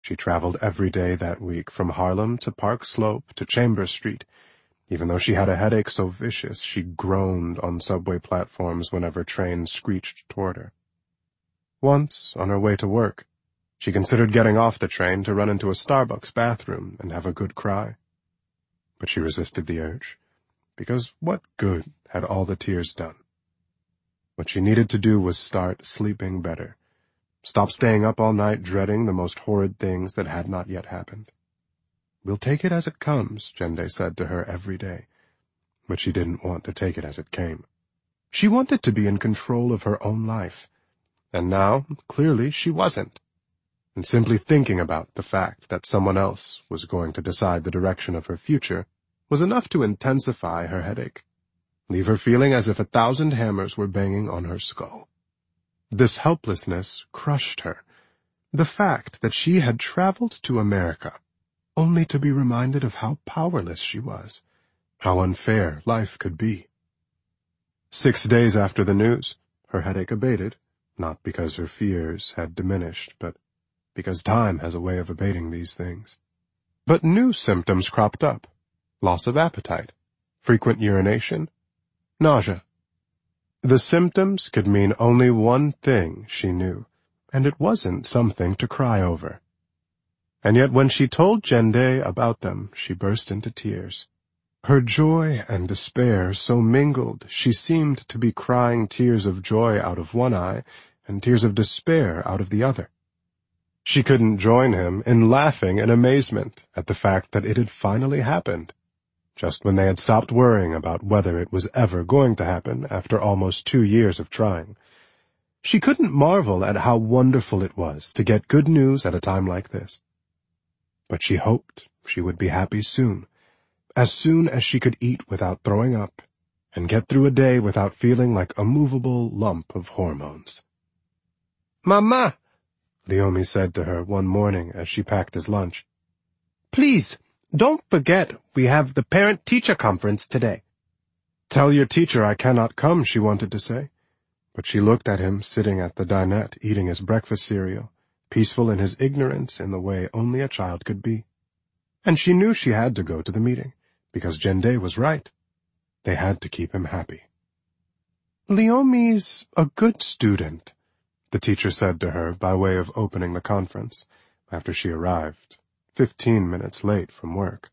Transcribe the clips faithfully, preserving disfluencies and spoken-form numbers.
She traveled every day that week from Harlem to Park Slope to Chambers Street, even though she had a headache so vicious she groaned on subway platforms whenever trains screeched toward her. Once, on her way to work, she considered getting off the train to run into a Starbucks bathroom and have a good cry. But she resisted the urge, because what good had all the tears done? What she needed to do was start sleeping better, stop staying up all night dreading the most horrid things that had not yet happened. "We'll take it as it comes," Jende said to her every day. But she didn't want to take it as it came. She wanted to be in control of her own life. And now, clearly, she wasn't. And simply thinking about the fact that someone else was going to decide the direction of her future was enough to intensify her headache, leave her feeling as if a thousand hammers were banging on her skull. This helplessness crushed her. The fact that she had traveled to America only to be reminded of how powerless she was, how unfair life could be. Six days after the news, her headache abated, not because her fears had diminished, but because time has a way of abating these things. But new symptoms cropped up: loss of appetite, frequent urination, nausea. The symptoms could mean only one thing, she knew, and it wasn't something to cry over. And yet when she told Jende about them, she burst into tears. Her joy and despair so mingled, she seemed to be crying tears of joy out of one eye and tears of despair out of the other. She couldn't join him in laughing in amazement at the fact that it had finally happened, just when they had stopped worrying about whether it was ever going to happen after almost two years of trying. She couldn't marvel at how wonderful it was to get good news at a time like this. But she hoped she would be happy soon, as soon as she could eat without throwing up and get through a day without feeling like a movable lump of hormones. "Mama," Leomi said to her one morning as she packed his lunch, "please, don't forget we have the parent-teacher conference today." "Tell your teacher I cannot come," she wanted to say, but she looked at him sitting at the dinette eating his breakfast cereal, peaceful in his ignorance in the way only a child could be. And she knew she had to go to the meeting, because Jende was right. They had to keep him happy. "Leomi's a good student," the teacher said to her by way of opening the conference, after she arrived, fifteen minutes late from work.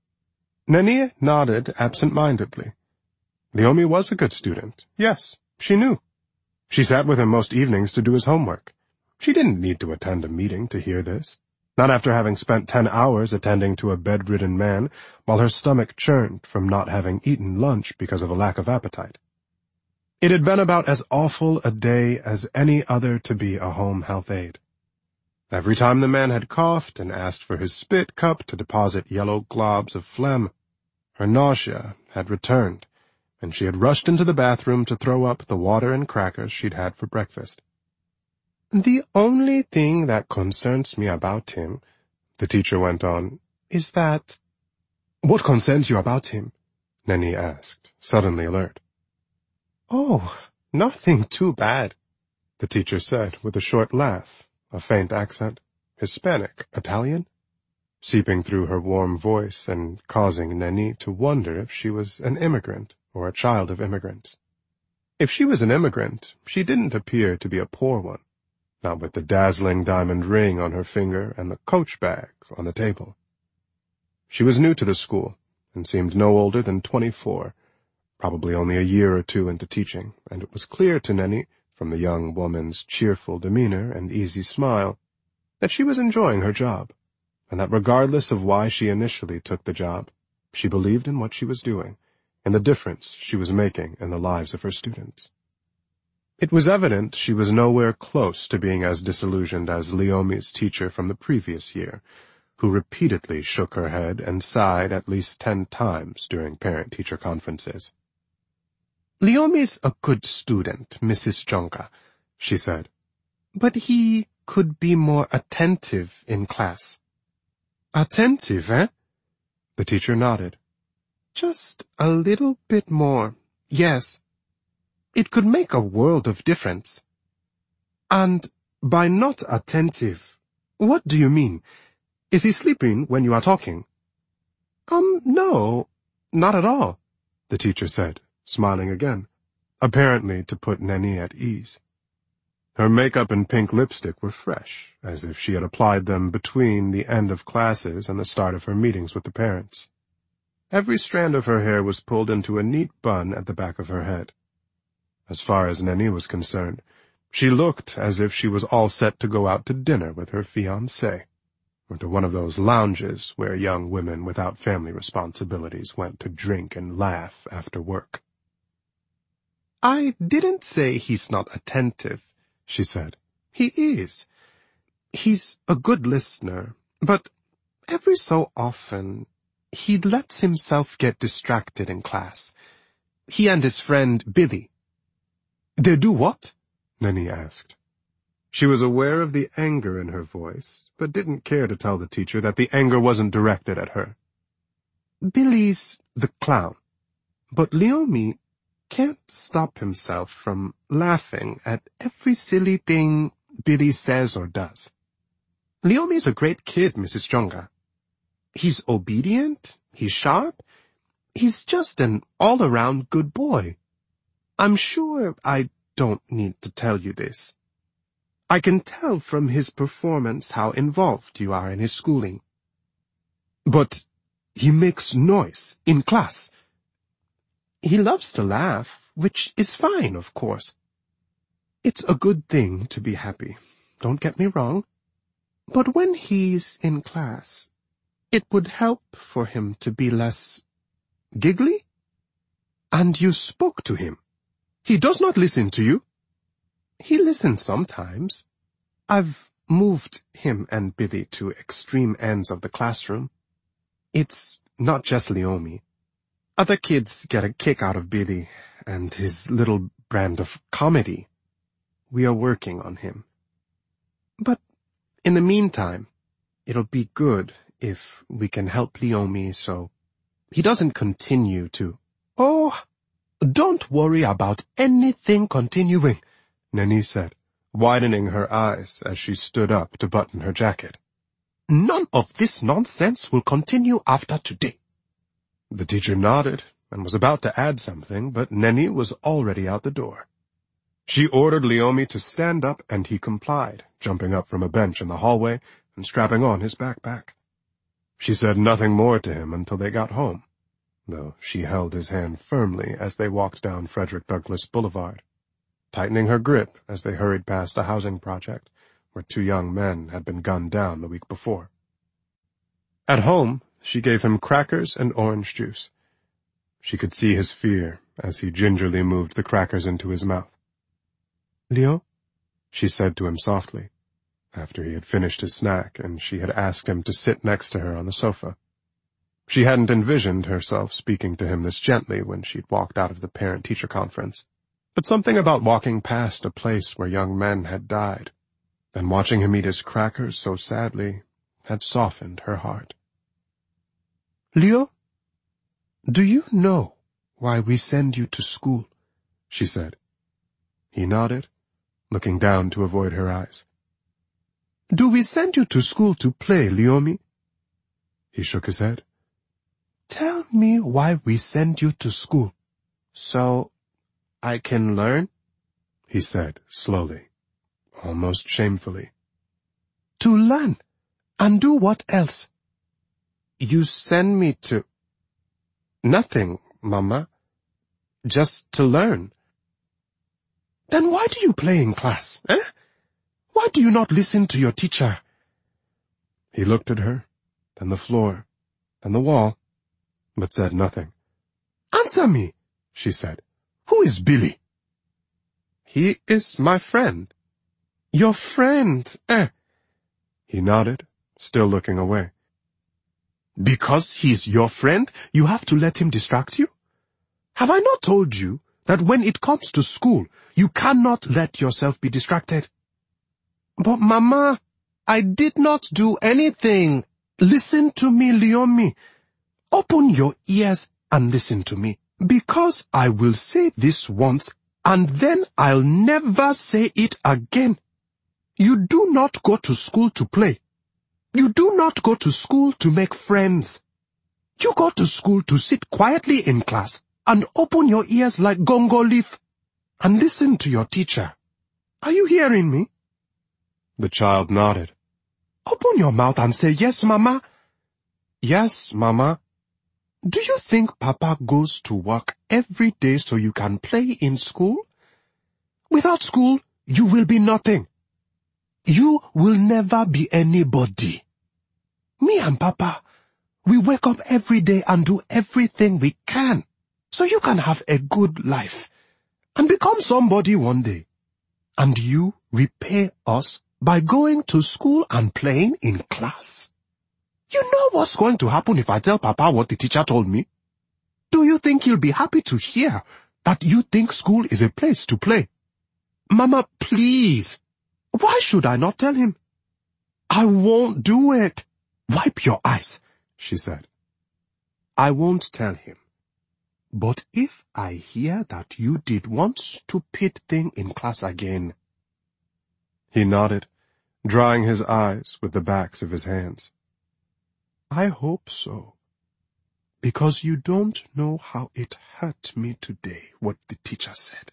Nenia nodded absent-mindedly. Leomi was a good student. Yes, she knew. She sat with him most evenings to do his homework. She didn't need to attend a meeting to hear this, not after having spent ten hours attending to a bedridden man while her stomach churned from not having eaten lunch because of a lack of appetite. It had been about as awful a day as any other to be a home health aide. Every time the man had coughed and asked for his spit cup to deposit yellow globs of phlegm, her nausea had returned, and she had rushed into the bathroom to throw up the water and crackers she'd had for breakfast. "The only thing that concerns me about him," the teacher went on, "is that—" "What concerns you about him?" Nenie asked, suddenly alert. "Oh, nothing too bad," the teacher said with a short laugh, a faint accent, Hispanic, Italian, seeping through her warm voice and causing Nenie to wonder if she was an immigrant or a child of immigrants. If she was an immigrant, she didn't appear to be a poor one, not with the dazzling diamond ring on her finger and the coach bag on the table. She was new to the school and seemed no older than twenty-four, probably only a year or two into teaching, and it was clear to Nenie, from the young woman's cheerful demeanor and easy smile, that she was enjoying her job, and that regardless of why she initially took the job, she believed in what she was doing and the difference she was making in the lives of her students. It was evident she was nowhere close to being as disillusioned as Leomi's teacher from the previous year, who repeatedly shook her head and sighed at least ten times during parent-teacher conferences. "Leomi's a good student, Missus Jonka," she said, "but he could be more attentive in class." "Attentive, eh?" The teacher nodded. "Just a little bit more, yes. It could make a world of difference. And by not attentive, What do you mean? Is he sleeping when you are talking? Um, no, not at all, the teacher said, smiling again, apparently to put Nenny at ease. Her makeup and pink lipstick were fresh, as if she had applied them between the end of classes and the start of her meetings with the parents. Every strand of her hair was pulled into a neat bun at the back of her head. As far as Nenny was concerned, she looked as if she was all set to go out to dinner with her fiancé, or to one of those lounges where young women without family responsibilities went to drink and laugh after work. "I didn't say he's not attentive," she said. "He is. He's a good listener, but every so often he lets himself get distracted in class. He and his friend Billy." "They do what?" Nenny asked. She was aware of the anger in her voice, but didn't care to tell the teacher that the anger wasn't directed at her. "Billy's the clown, but Leomi can't stop himself from laughing at every silly thing Billy says or does. Leomi's a great kid, Missus Jonga. He's obedient, he's sharp, he's just an all-around good boy. I'm sure I don't need to tell you this. I can tell from his performance how involved you are in his schooling. But he makes noise in class. He loves to laugh, which is fine, of course. It's a good thing to be happy, don't get me wrong. But when he's in class, it would help for him to be less giggly. And you spoke to him. He does not listen to you." "He listens sometimes. I've moved him and Billy to extreme ends of the classroom. It's not just Leomi. Other kids get a kick out of Billy and his little brand of comedy. We are working on him. But in the meantime, it'll be good if we can help Leomi so he doesn't continue to—" "Oh, don't worry about anything continuing," Nenny said, widening her eyes as she stood up to button her jacket. "None of this nonsense will continue after today." The teacher nodded and was about to add something, but Nenny was already out the door. She ordered Leomi to stand up, and he complied, jumping up from a bench in the hallway and strapping on his backpack. She said nothing more to him until they got home, though she held his hand firmly as they walked down Frederick Douglass Boulevard, tightening her grip as they hurried past a housing project where two young men had been gunned down the week before. At home, she gave him crackers and orange juice. She could see his fear as he gingerly moved the crackers into his mouth. "Leo," she said to him softly, after he had finished his snack and she had asked him to sit next to her on the sofa. She hadn't envisioned herself speaking to him this gently when she'd walked out of the parent-teacher conference, but something about walking past a place where young men had died, and watching him eat his crackers so sadly, had softened her heart. "Leo, do you know why we send you to school?" she said. He nodded, looking down to avoid her eyes. "Do we send you to school to play, Leomi?" He shook his head. "Tell me why we send you to school. So I can learn?" he said slowly, almost shamefully. "To learn? And do what else?" "You send me to—" "Nothing, Mama. Just to learn." "Then why do you play in class, eh? Why do you not listen to your teacher?" He looked at her, then the floor, then the wall, but said nothing. "Answer me," she said. "Who is Billy?" "He is my friend." "Your friend, eh?" He nodded, still looking away. "Because he's your friend, you have to let him distract you? Have I not told you that when it comes to school, you cannot let yourself be distracted?" "But, Mama, I did not do anything." "Listen to me, Leomi. Open your ears and listen to me, because I will say this once, and then I'll never say it again. You do not go to school to play. You do not go to school to make friends. You go to school to sit quietly in class and open your ears like gongo leaf and listen to your teacher. Are you hearing me? The child nodded. Open your mouth and say, yes, Mama. Yes, Mama. Do you think Papa goes to work every day so you can play in school? Without school, you will be nothing. You will never be anybody. Me and Papa, we wake up every day and do everything we can so you can have a good life and become somebody one day. And you repay us by going to school and playing in class. You know what's going to happen if I tell Papa what the teacher told me? Do you think he'll be happy to hear that you think school is a place to play? Mama, please. Why should I not tell him? I won't do it. Wipe your eyes, she said. I won't tell him. But if I hear that you did one stupid thing in class again. He nodded, drying his eyes with the backs of his hands. I hope so. Because you don't know how it hurt me today, what the teacher said.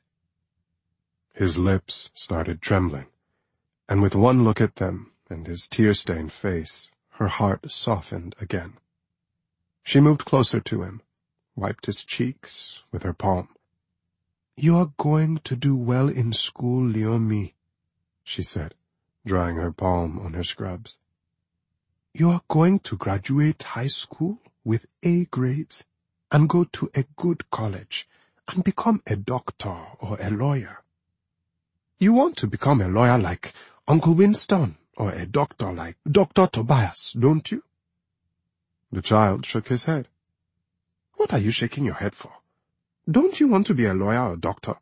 His lips started trembling, and with one look at them and his tear-stained face, her heart softened again. She moved closer to him, wiped his cheeks with her palm. You are going to do well in school, Leomi, she said, drying her palm on her scrubs. You are going to graduate high school with A grades and go to a good college and become a doctor or a lawyer. You want to become a lawyer like Uncle Winston or a doctor like Doctor Tobias, don't you? The child shook his head. What are you shaking your head for? Don't you want to be a lawyer or doctor?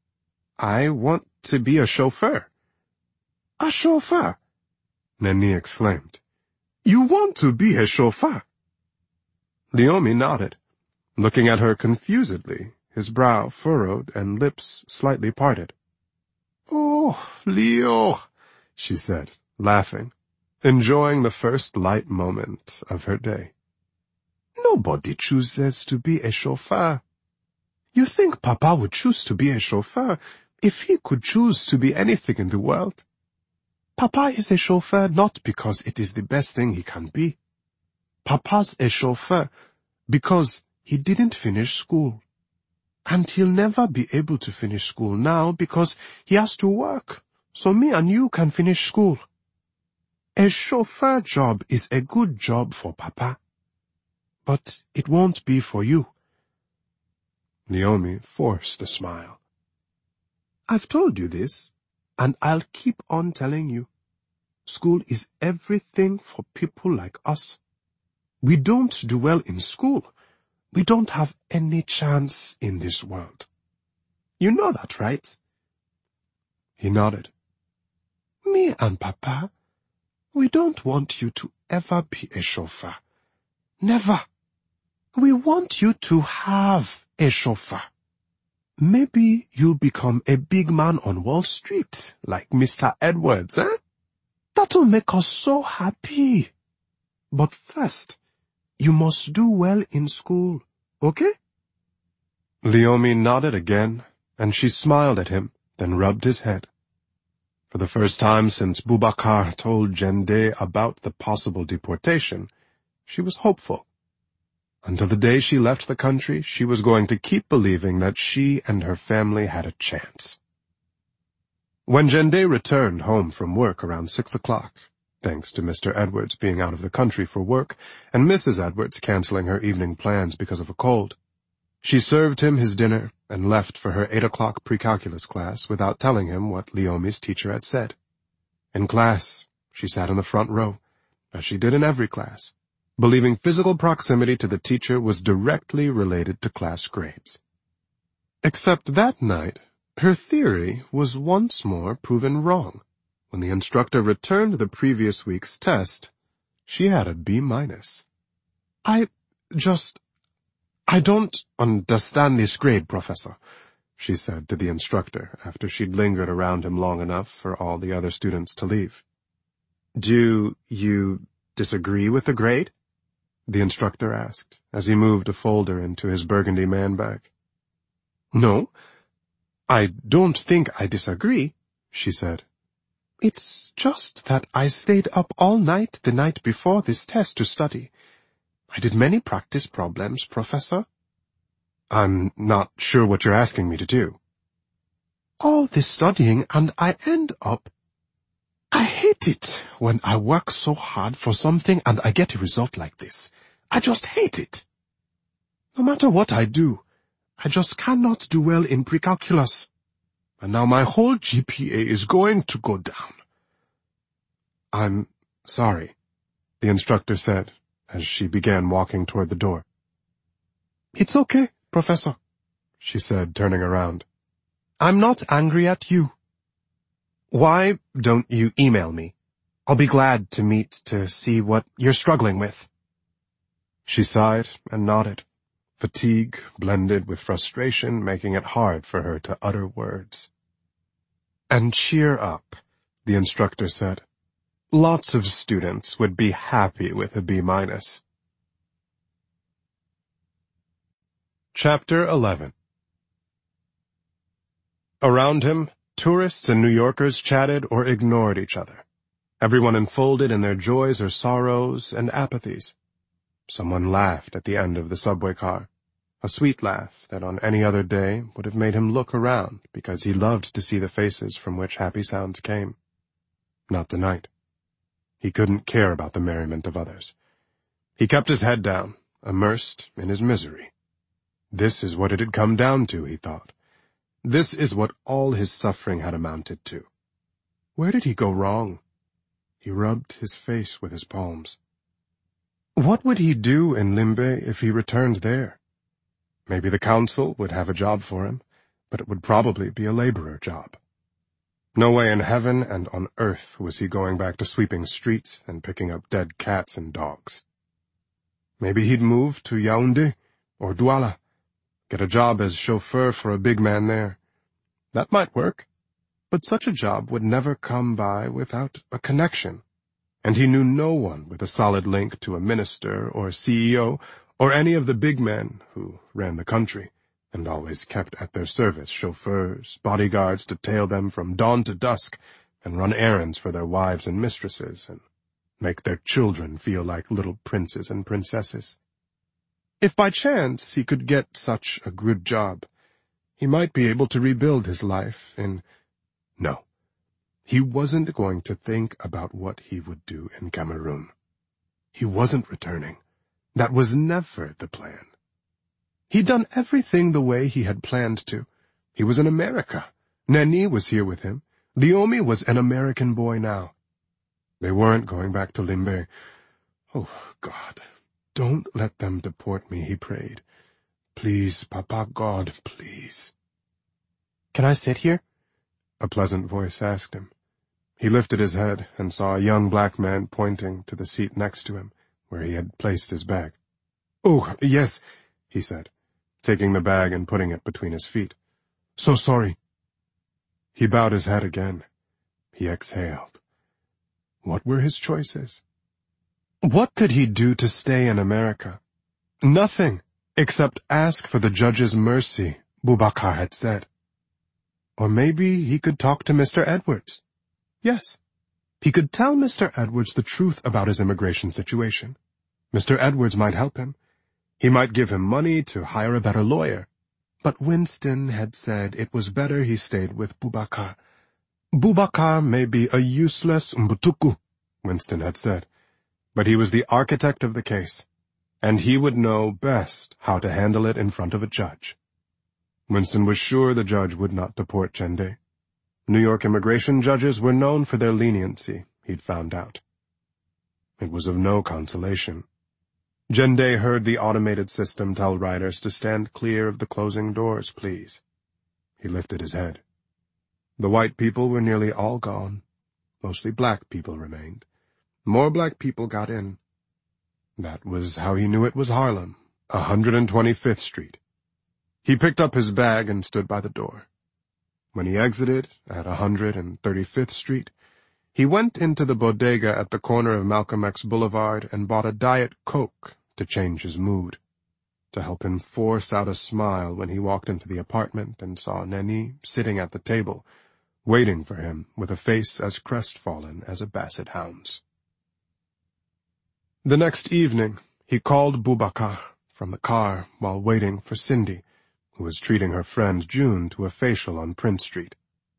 I want to be a chauffeur. A chauffeur? Neni exclaimed. You want to be a chauffeur? Leomi nodded, looking at her confusedly, his brow furrowed and lips slightly parted. Oh, Leo, she said, laughing, enjoying the first light moment of her day. Nobody chooses to be a chauffeur. You think Papa would choose to be a chauffeur if he could choose to be anything in the world? Papa is a chauffeur not because it is the best thing he can be. Papa's a chauffeur because he didn't finish school. And he'll never be able to finish school now because he has to work, so me and you can finish school. A chauffeur job is a good job for Papa, but it won't be for you. Leomi forced a smile. I've told you this, and I'll keep on telling you. School is everything for people like us. We don't do well in school. We don't have any chance in this world. You know that, right? He nodded. Me and Papa, we don't want you to ever be a chauffeur. Never. We want you to have a chauffeur. Maybe you'll become a big man on Wall Street, like Mister Edwards, eh? That'll make us so happy. But first, you must do well in school, okay? Leomi nodded again, and she smiled at him, then rubbed his head. For the first time since Boubacar told Jende about the possible deportation, she was hopeful. Until the day she left the country, she was going to keep believing that she and her family had a chance. When Jende returned home from work around six o'clock, thanks to Mister Edwards being out of the country for work and Missus Edwards canceling her evening plans because of a cold, she served him his dinner and left for her eight o'clock pre-calculus class without telling him what Leomi's teacher had said. In class, she sat in the front row, as she did in every class, believing physical proximity to the teacher was directly related to class grades. Except that night, her theory was once more proven wrong. When the instructor returned the previous week's test, she had a B minus. I just... I don't understand this grade, Professor, she said to the instructor after she'd lingered around him long enough for all the other students to leave. Do you disagree with the grade?" the instructor asked, as he moved a folder into his burgundy man bag. "No, I don't think I disagree," she said. "It's just that I stayed up all night the night before this test to study. I did many practice problems, Professor." "I'm not sure what you're asking me to do." "All this studying, and I end up... I hate it when I work so hard for something and I get a result like this. I just hate it. No matter what I do, I just cannot do well in pre-calculus. And now my whole G P A is going to go down." "I'm sorry," the instructor said, as she began walking toward the door. "It's okay, Professor," she said, turning around. "I'm not angry at you." "Why don't you email me? I'll be glad to meet to see what you're struggling with." She sighed and nodded, fatigue blended with frustration making it hard for her to utter words. "And cheer up," the instructor said. "Lots of students would be happy with a B minus." Chapter eleven. Around him, tourists and New Yorkers chatted or ignored each other, everyone enfolded in their joys or sorrows and apathies. Someone laughed at the end of the subway car, a sweet laugh that on any other day would have made him look around because he loved to see the faces from which happy sounds came. Not tonight. He couldn't care about the merriment of others. He kept his head down, immersed in his misery. This is what it had come down to, he thought. This is what all his suffering had amounted to. Where did he go wrong? He rubbed his face with his palms. What would he do in Limbe if he returned there? Maybe the council would have a job for him, but it would probably be a laborer job. No way in heaven and on earth was he going back to sweeping streets and picking up dead cats and dogs. Maybe he'd move to Yaoundé or Douala, get a job as chauffeur for a big man there. That might work, but such a job would never come by without a connection, and he knew no one with a solid link to a minister or C E O or any of the big men who ran the country and always kept at their service chauffeurs, bodyguards to tail them from dawn to dusk and run errands for their wives and mistresses and make their children feel like little princes and princesses. If by chance he could get such a good job, he might be able to rebuild his life in... No, he wasn't going to think about what he would do in Cameroon. He wasn't returning. That was never the plan. He'd done everything the way he had planned to. He was in America. Neni was here with him. Leomi was an American boy now. They weren't going back to Limbe. Oh, God, don't let them deport me, he prayed. Please, Papa God, please. Can I sit here? A pleasant voice asked him. He lifted his head and saw a young black man pointing to the seat next to him, where he had placed his bag. Oh, yes, he said, taking the bag and putting it between his feet. So sorry. He bowed his head again. He exhaled. What were his choices? What could he do to stay in America? Nothing, except ask for the judge's mercy, Boubacar had said. Or maybe he could talk to Mister Edwards. Yes, he could tell Mister Edwards the truth about his immigration situation. Mister Edwards might help him. He might give him money to hire a better lawyer. But Winston had said it was better he stayed with Boubacar. Boubacar may be a useless Mbutuku, Winston had said, but he was the architect of the case, and he would know best how to handle it in front of a judge. Winston was sure the judge would not deport Jende. New York immigration judges were known for their leniency, he'd found out. It was of no consolation. Jende heard the automated system tell riders to stand clear of the closing doors, please. He lifted his head. The white people were nearly all gone. Mostly black people remained. More black people got in. That was how he knew it was Harlem, one hundred twenty-fifth Street. He picked up his bag and stood by the door. When he exited at one hundred thirty-fifth Street, He went into the bodega at the corner of Malcolm X Boulevard and bought a Diet Coke to change his mood, to help him force out a smile when he walked into the apartment and saw Neni sitting at the table, waiting for him with a face as crestfallen as a basset hound's. The next evening, he called Boubacar from the car while waiting for Cindy, who was treating her friend June to a facial on Prince Street.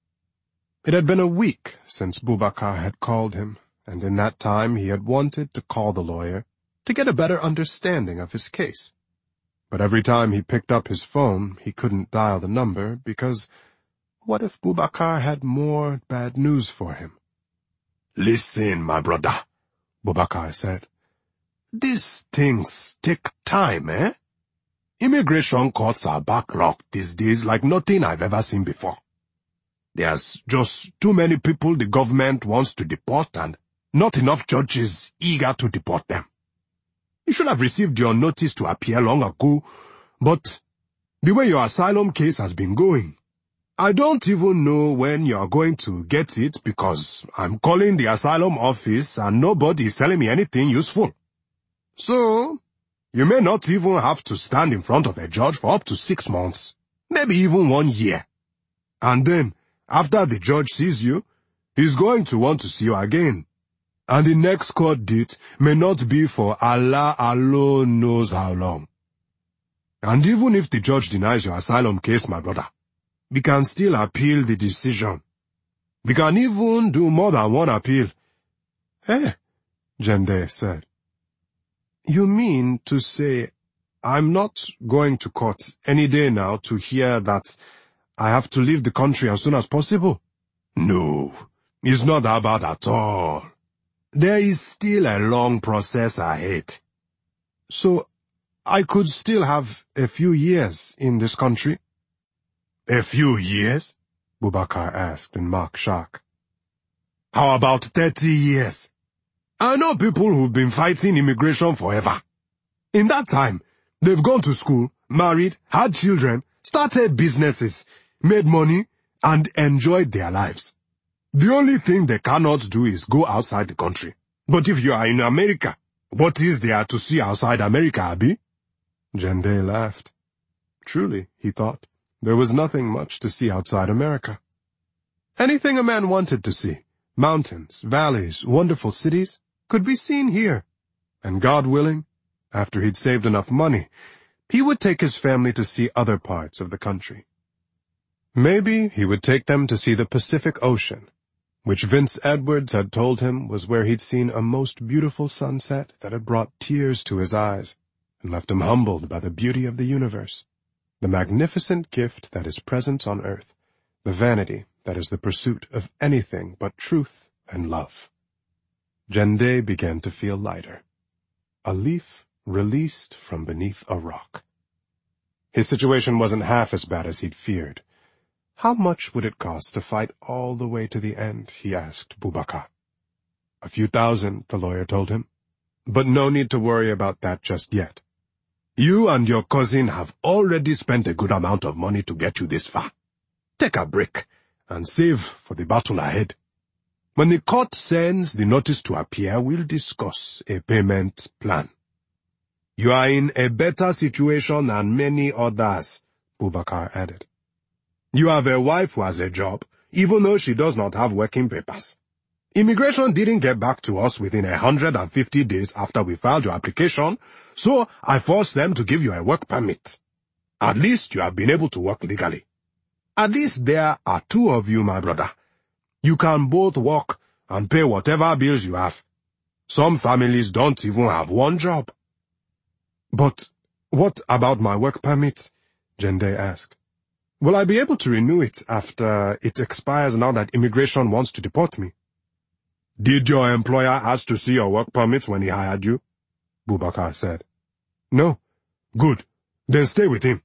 It had been a week since Boubacar had called him, and in that time he had wanted to call the lawyer to get a better understanding of his case. But every time he picked up his phone, he couldn't dial the number because what if Boubacar had more bad news for him? "Listen, my brother," Boubacar said. "These things take time, eh? Immigration courts are backlogged these days like nothing I've ever seen before. There's just too many people the government wants to deport and not enough judges eager to deport them. You should have received your notice to appear long ago, but the way your asylum case has been going, I don't even know when you're going to get it because I'm calling the asylum office and nobody is telling me anything useful. So, you may not even have to stand in front of a judge for up to six months, maybe even one year. And then, after the judge sees you, he's going to want to see you again. And the next court date may not be for Allah alone knows how long. And even if the judge denies your asylum case, my brother, we can still appeal the decision. We can even do more than one appeal." "Eh," Jende said. "You mean to say I'm not going to court any day now to hear that I have to leave the country as soon as possible?" "No, it's not that bad at all. There is still a long process ahead." "So, I could still have a few years in this country?" "A few years?" Boubacar asked in mock shock. "How about thirty years? I know people who've been fighting immigration forever. In that time, they've gone to school, married, had children, started businesses, made money, and enjoyed their lives. The only thing they cannot do is go outside the country. But if you are in America, what is there to see outside America, Abi?" Jende laughed. Truly, he thought, there was nothing much to see outside America. Anything a man wanted to see, mountains, valleys, wonderful cities, could be seen here. And God willing, after he'd saved enough money, he would take his family to see other parts of the country. Maybe he would take them to see the Pacific Ocean, which Vince Edwards had told him was where he'd seen a most beautiful sunset that had brought tears to his eyes and left him humbled by the beauty of the universe, the magnificent gift that is presence on earth, the vanity that is the pursuit of anything but truth and love. Jende began to feel lighter, a leaf released from beneath a rock. His situation wasn't half as bad as he'd feared. How much would it cost to fight all the way to the end, he asked Boubacar. A few thousand, the lawyer told him, but no need to worry about that just yet. You and your cousin have already spent a good amount of money to get you this far. Take a break and save for the battle ahead. When the court sends the notice to appear, we'll discuss a payment plan. You are in a better situation than many others, Boubacar added. You have a wife who has a job, even though she does not have working papers. Immigration didn't get back to us within one hundred fifty days after we filed your application, so I forced them to give you a work permit. At least you have been able to work legally. At least there are two of you, my brother. You can both work and pay whatever bills you have. Some families don't even have one job. But what about my work permit? Jende asked. Will I be able to renew it after it expires now that immigration wants to deport me? Did your employer ask to see your work permit when he hired you? Boubacar said. No. Good. Then stay with him.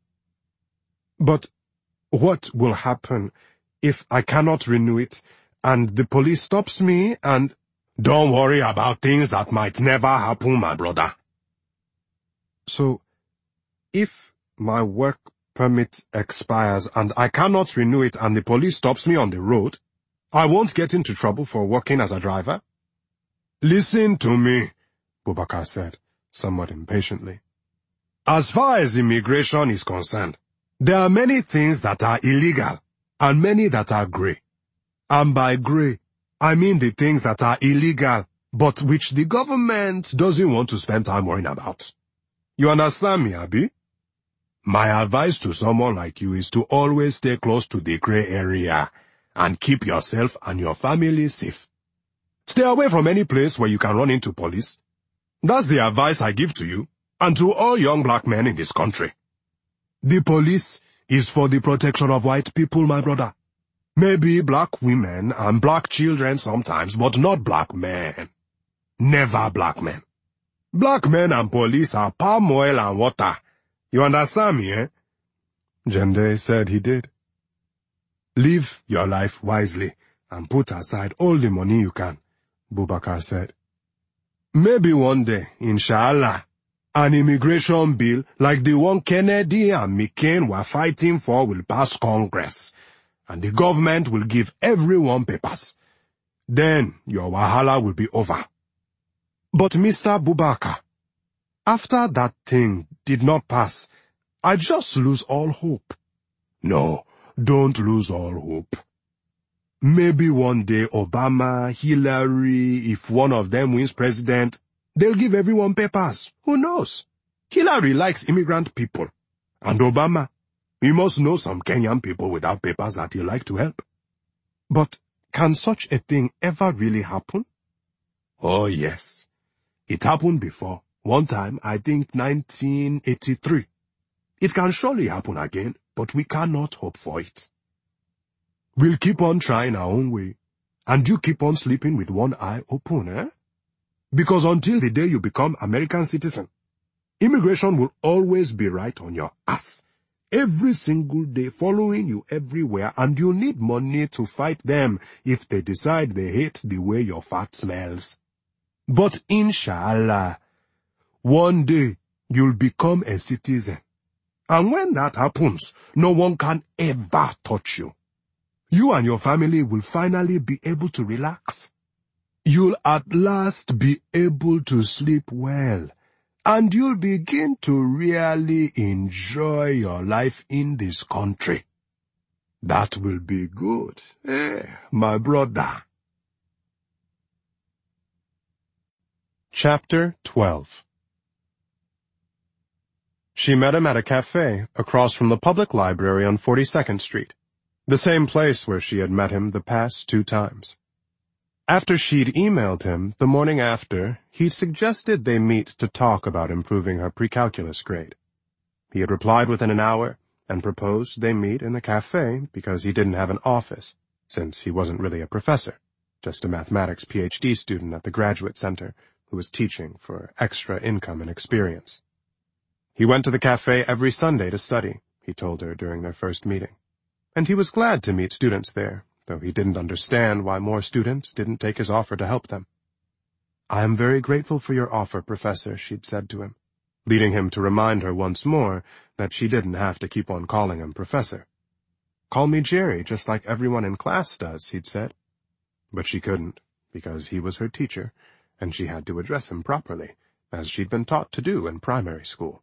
But what will happen if I cannot renew it and the police stops me and... Don't worry about things that might never happen, my brother. So, if my work permit expires and I cannot renew it and the police stops me on the road, I won't get into trouble for working as a driver. Listen to me, Boubacar said, somewhat impatiently. As far as immigration is concerned, there are many things that are illegal and many that are grey. And by grey, I mean the things that are illegal, but which the government doesn't want to spend time worrying about. You understand me, Abi? My advice to someone like you is to always stay close to the grey area and keep yourself and your family safe. Stay away from any place where you can run into police. That's the advice I give to you and to all young black men in this country. The police is for the protection of white people, my brother. Maybe black women and black children sometimes, but not black men. Never black men. Black men and police are palm oil and water. You understand me, eh? Jende said he did. Live your life wisely and put aside all the money you can, Boubacar said. Maybe one day, inshallah, an immigration bill like the one Kennedy and McCain were fighting for will pass Congress, and the government will give everyone papers. Then your wahala will be over. But Mister Boubacar, after that thing did not pass, I just lose all hope. No, don't lose all hope. Maybe one day Obama, Hillary, if one of them wins president, they'll give everyone papers. Who knows? Hillary likes immigrant people. And Obama, he must know some Kenyan people without papers that he'd like to help. But can such a thing ever really happen? Oh yes. It happened before. One time, I think nineteen eighty-three. It can surely happen again, but we cannot hope for it. We'll keep on trying our own way, and you keep on sleeping with one eye open, eh? Because until the day you become American citizen, immigration will always be right on your ass, every single day, following you everywhere, and you need money to fight them if they decide they hate the way your fat smells. But inshallah, one day you'll become a citizen. And when that happens, no one can ever touch you. You and your family will finally be able to relax. You'll at last be able to sleep well, and you'll begin to really enjoy your life in this country. That will be good, eh, my brother. Chapter twelve. She met him at a cafe across from the public library on forty-second Street, the same place where she had met him the past two times. After she'd emailed him the morning after, he'd suggested they meet to talk about improving her pre-calculus grade. He had replied within an hour and proposed they meet in the cafe because he didn't have an office, since he wasn't really a professor, just a mathematics P H D student at the Graduate Center who was teaching for extra income and experience. He went to the cafe every Sunday to study, he told her during their first meeting. And he was glad to meet students there, though he didn't understand why more students didn't take his offer to help them. "I am very grateful for your offer, Professor," she'd said to him, leading him to remind her once more that she didn't have to keep on calling him Professor. "Call me Jerry, just like everyone in class does," he'd said. But she couldn't, because he was her teacher, and she had to address him properly, as she'd been taught to do in primary school.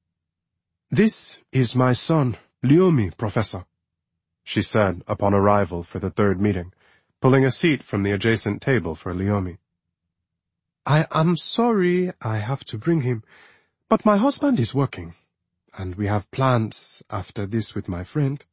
"This is my son, Leomi, Professor," she said upon arrival for the third meeting, pulling a seat from the adjacent table for Leomi. "I am sorry I have to bring him, but my husband is working, and we have plans after this with my friend."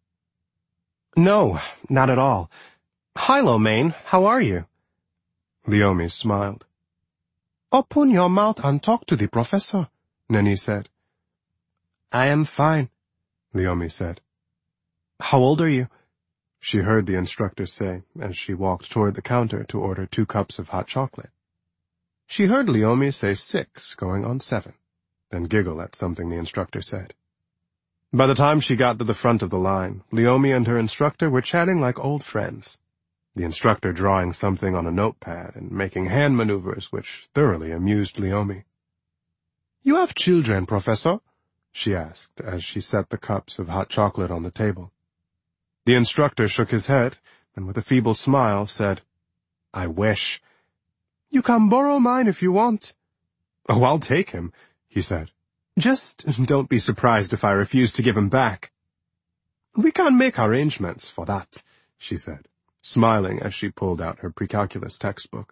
"No, not at all. Hi, Lomain, how are you?" Leomi smiled. "Open your mouth and talk to the professor," Neni said. "I am fine," Leomi said. "How old are you?" she heard the instructor say as she walked toward the counter to order two cups of hot chocolate. She heard Leomi say six, going on seven, then giggle at something the instructor said. By the time she got to the front of the line, Leomi and her instructor were chatting like old friends, the instructor drawing something on a notepad and making hand maneuvers which thoroughly amused Leomi. "You have children, Professor?" she asked as she set the cups of hot chocolate on the table. The instructor shook his head and with a feeble smile said, "I wish." "You can borrow mine if you want." "Oh, I'll take him," he said. "Just don't be surprised if I refuse to give him back." "We can make arrangements for that," she said, smiling as she pulled out her pre-calculus textbook.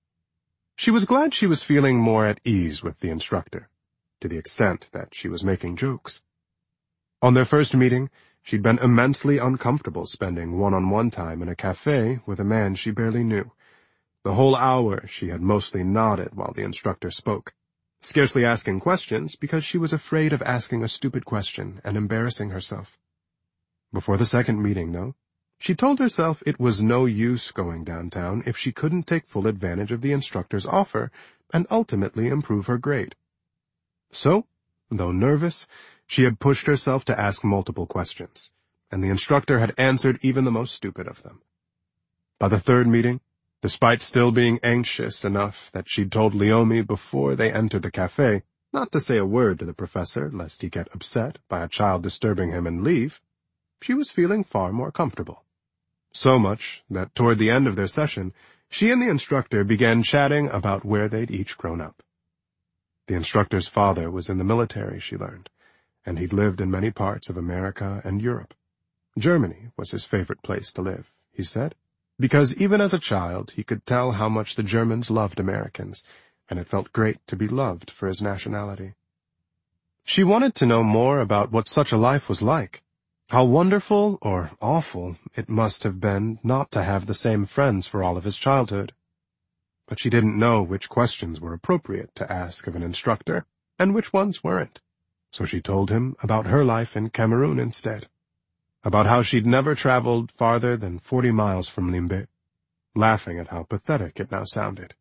She was glad she was feeling more at ease with the instructor, to the extent that she was making jokes. On their first meeting, she'd been immensely uncomfortable spending one-on-one time in a cafe with a man she barely knew. The whole hour she had mostly nodded while the instructor spoke, scarcely asking questions because she was afraid of asking a stupid question and embarrassing herself. Before the second meeting, though, she told herself it was no use going downtown if she couldn't take full advantage of the instructor's offer and ultimately improve her grade. So, though nervous, she had pushed herself to ask multiple questions, and the instructor had answered even the most stupid of them. By the third meeting, despite still being anxious enough that she'd told Leomi before they entered the cafe not to say a word to the professor lest he get upset by a child disturbing him and leave, she was feeling far more comfortable. So much that toward the end of their session, she and the instructor began chatting about where they'd each grown up. The instructor's father was in the military, she learned, and he'd lived in many parts of America and Europe. Germany was his favorite place to live, he said, because even as a child he could tell how much the Germans loved Americans, and it felt great to be loved for his nationality. She wanted to know more about what such a life was like, how wonderful or awful it must have been not to have the same friends for all of his childhood. But she didn't know which questions were appropriate to ask of an instructor, and which ones weren't, so she told him about her life in Cameroon instead. About how she'd never traveled farther than forty miles from Limbe, laughing at how pathetic it now sounded.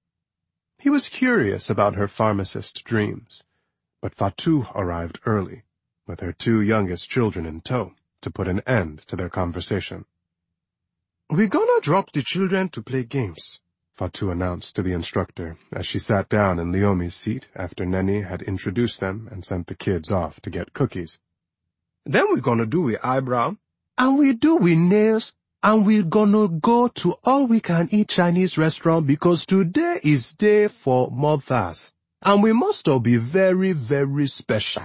He was curious about her pharmacist dreams, but Fatou arrived early, with her two youngest children in tow, to put an end to their conversation. "We're gonna drop the children to play games," Fatou announced to the instructor as she sat down in Leomi's seat after Neni had introduced them and sent the kids off to get cookies. "Then we're gonna do with eyebrow, and we do with nails, and we're gonna go to all-we-can-eat Chinese restaurant because today is day for mothers, and we must all be very, very special."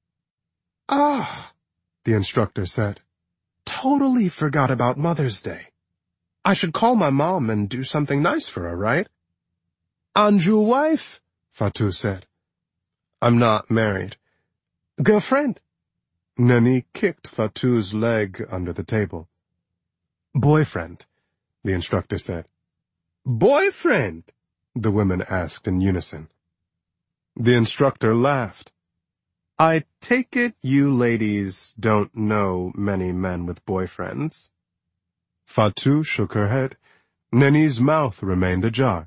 "Ah," the instructor said. "Totally forgot about Mother's Day. I should call my mom and do something nice for her, right?" "And your wife?" Fatou said. "I'm not married." "Girlfriend?" Neni kicked Fatou's leg under the table. "Boyfriend," the instructor said. "Boyfriend?" the women asked in unison. The instructor laughed. "I take it you ladies don't know many men with boyfriends?" Fatou shook her head. Neni's mouth remained ajar.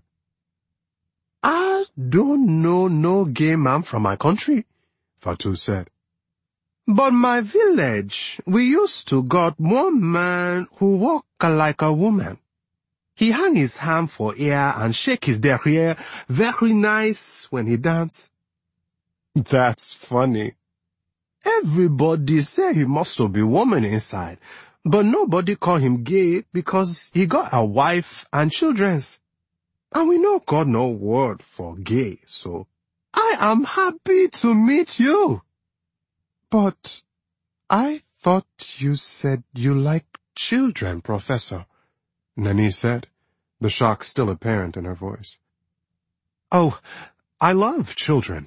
"I don't know no gay man from my country," Fatou said. "But my village, we used to got one man who walk like a woman. He hang his hand for ear and shake his derriere very nice when he dance." "That's funny." "Everybody say he must be woman inside, but nobody call him gay because he got a wife and childrens. And we no got no word for gay, so I am happy to meet you." "But I thought you said you like children, Professor," Neni said, the shock still apparent in her voice. "Oh, I love children."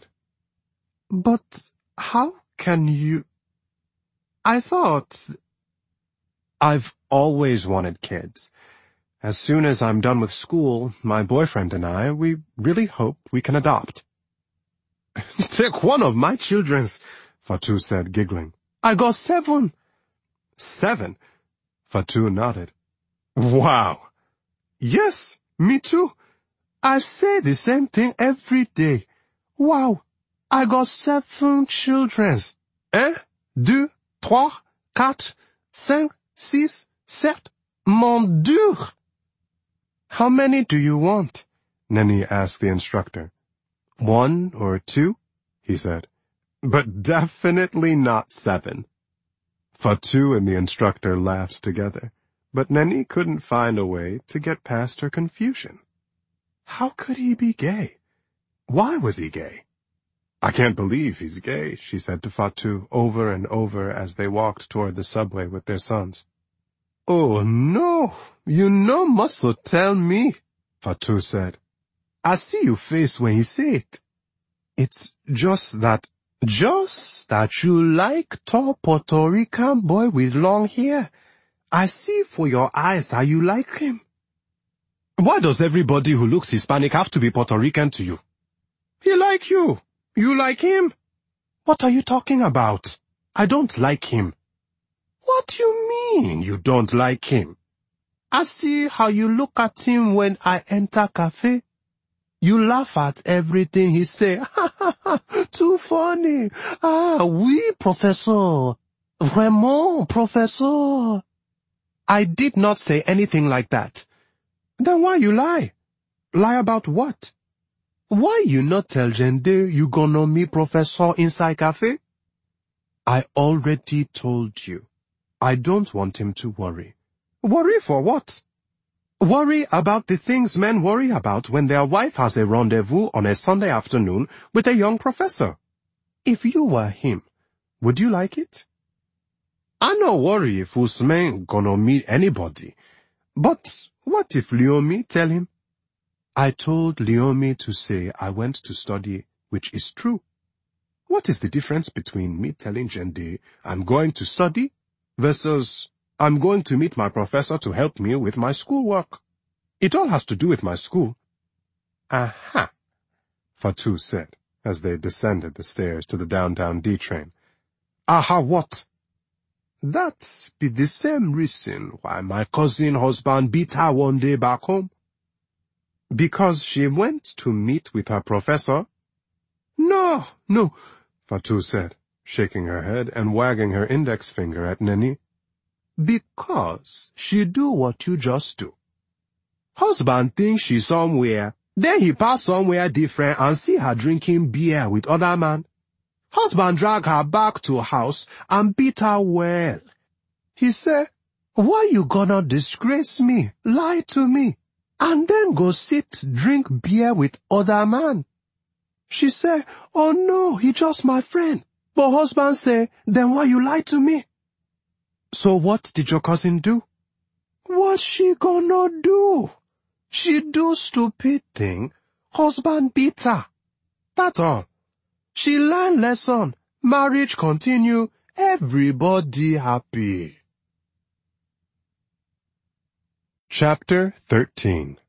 "But how can you—" "I thought—" "I've always wanted kids. As soon as I'm done with school, my boyfriend and I, we really hope we can adopt." "Take one of my children's," Fatou said, giggling. "I got seven." "Seven?" Fatou nodded. "Wow." "Yes, me too. I say the same thing every day. Wow, I got seven childrens. Un, deux, trois, quatre, cinq, six, sept. Mon Dieu!" "How many do you want?" Neni asked the instructor. "One or two?" he said. "But definitely not seven." Fatou and the instructor laughed together, But Nenny couldn't find a way to get past her confusion. How could he be gay? Why was he gay? I can't believe he's gay, she said to Fatou over and over as they walked toward the subway with their sons. Oh, no, you no must tell me, Fatou said. I see your face when you say it. It's just that, just that you like tall Puerto Rican boy with long hair. I see for your eyes that you like him. Why does everybody who looks Hispanic have to be Puerto Rican to you? He like you. You like him? What are you talking about? I don't like him. What do you mean you don't like him? I see how you look at him when I enter cafe. You laugh at everything he say. Ha ha ha, too funny. Ah, oui, professor. Vraiment, professor. I did not say anything like that. Then why you lie? Lie about what? Why you not tell Jende you gonna meet Professor inside cafe? I already told you. I don't want him to worry. Worry for what? Worry about the things men worry about when their wife has a rendezvous on a Sunday afternoon with a young professor. If you were him, would you like it? I no worry if Usman gonna meet anybody. But what if Leomi tell him? I told Leomi to say I went to study, which is true. What is the difference between me telling Jende I'm going to study versus I'm going to meet my professor to help me with my schoolwork? It all has to do with my school. Aha, Fatou said as they descended the stairs to the downtown D train. Aha what? That's be the same reason why my cousin husband beat her one day back home. Because she went to meet with her professor? No, no, Fatou said, shaking her head and wagging her index finger at Nenny. Because she do what you just do. Husband thinks she's somewhere, then he pass somewhere different and see her drinking beer with other man. Husband drag her back to house and beat her well. He said, why you gonna disgrace me, lie to me, and then go sit drink beer with other man? She said, oh no, he just my friend. But husband say, then why you lie to me? So what did your cousin do? What she gonna do? She do stupid thing. Husband beat her. That's all. She learn lesson. Marriage continue. Everybody happy. Chapter thirteen.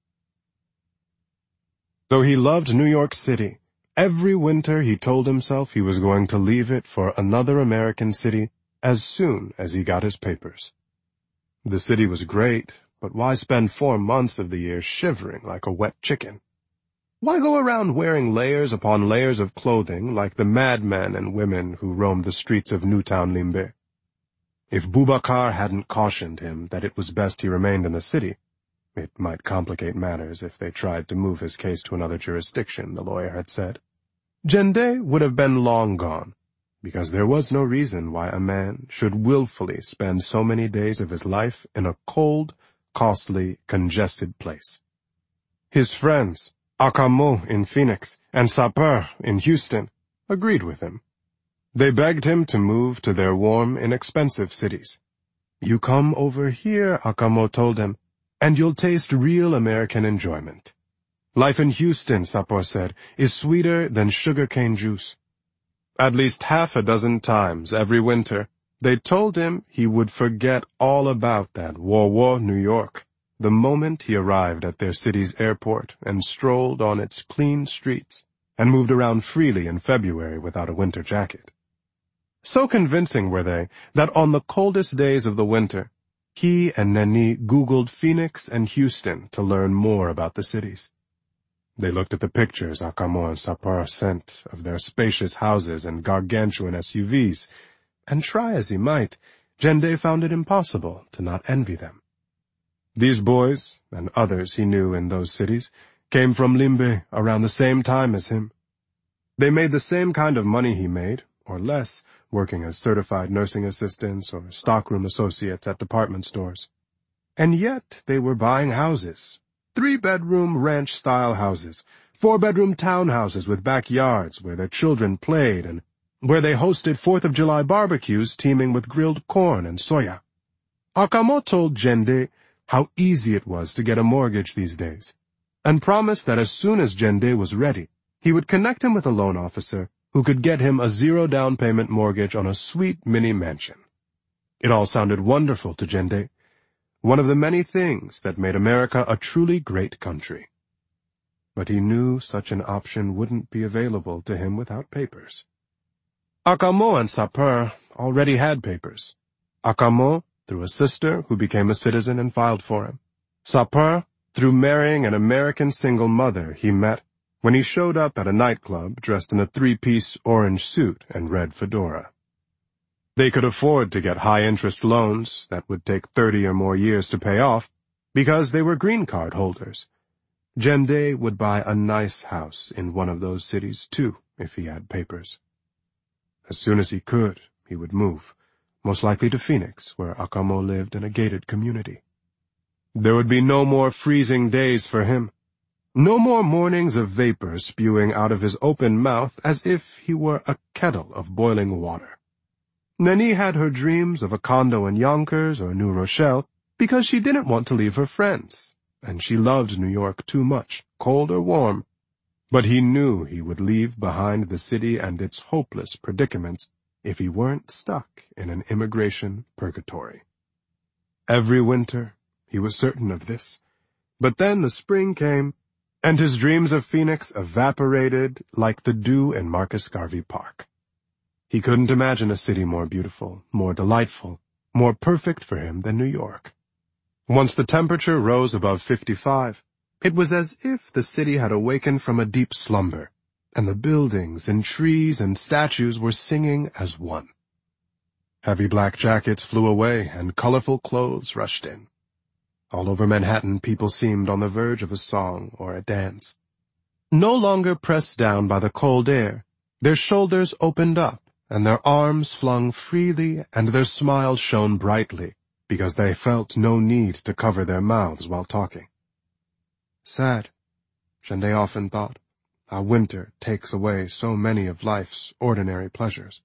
Though he loved New York City, every winter he told himself he was going to leave it for another American city as soon as he got his papers. The city was great, but why spend four months of the year shivering like a wet chicken? Why go around wearing layers upon layers of clothing like the madmen and women who roamed the streets of Newtown Limbe? If Boubacar hadn't cautioned him that it was best he remained in the city, it might complicate matters if they tried to move his case to another jurisdiction, the lawyer had said. Jende would have been long gone, because there was no reason why a man should willfully spend so many days of his life in a cold, costly, congested place. His friends, Akamo in Phoenix and Sapeur in Houston, agreed with him. They begged him to move to their warm, inexpensive cities. You come over here, Akamo told him, and you'll taste real American enjoyment. Life in Houston, Sapeur said, is sweeter than sugarcane juice. At least half a dozen times every winter, they told him he would forget all about that Wawa, New York, the moment he arrived at their city's airport and strolled on its clean streets and moved around freely in February without a winter jacket. So convincing were they that on the coldest days of the winter, he and Nenny Googled Phoenix and Houston to learn more about the cities. They looked at the pictures Akamo and Sapeur sent of their spacious houses and gargantuan S U Vs, and try as he might, Jende found it impossible to not envy them. These boys, and others he knew in those cities, came from Limbe around the same time as him. They made the same kind of money he made, or less, working as certified nursing assistants or stockroom associates at department stores. And yet they were buying houses. Three-bedroom ranch-style houses, four-bedroom townhouses with backyards where their children played and where they hosted Fourth of July barbecues teeming with grilled corn and soya. Akamo told Jende how easy it was to get a mortgage these days, and promised that as soon as Jende was ready, he would connect him with a loan officer who could get him a zero-down payment mortgage on a sweet mini mansion. It all sounded wonderful to Jende, one of the many things that made America a truly great country. But he knew such an option wouldn't be available to him without papers. Akamo and Sapeur already had papers. Akamo, through a sister who became a citizen and filed for him. Sapeur, through marrying an American single mother he met when he showed up at a nightclub dressed in a three-piece orange suit and red fedora. They could afford to get high-interest loans that would take thirty or more years to pay off because they were green card holders. Jende would buy a nice house in one of those cities, too, if he had papers. As soon as he could, he would move, most likely to Phoenix, where Akamo lived in a gated community. There would be no more freezing days for him. No more mornings of vapor spewing out of his open mouth as if he were a kettle of boiling water. Nani had her dreams of a condo in Yonkers or New Rochelle because she didn't want to leave her friends, and she loved New York too much, cold or warm. But he knew he would leave behind the city and its hopeless predicaments if he weren't stuck in an immigration purgatory. Every winter, he was certain of this. But then the spring came, and his dreams of Phoenix evaporated like the dew in Marcus Garvey Park. He couldn't imagine a city more beautiful, more delightful, more perfect for him than New York. Once the temperature rose above fifty-five, it was as if the city had awakened from a deep slumber, and the buildings and trees and statues were singing as one. Heavy black jackets flew away, and colorful clothes rushed in. All over Manhattan, people seemed on the verge of a song or a dance. No longer pressed down by the cold air, their shoulders opened up, and their arms flung freely, and their smiles shone brightly, because they felt no need to cover their mouths while talking. Sad, Jende often thought, how winter takes away so many of life's ordinary pleasures.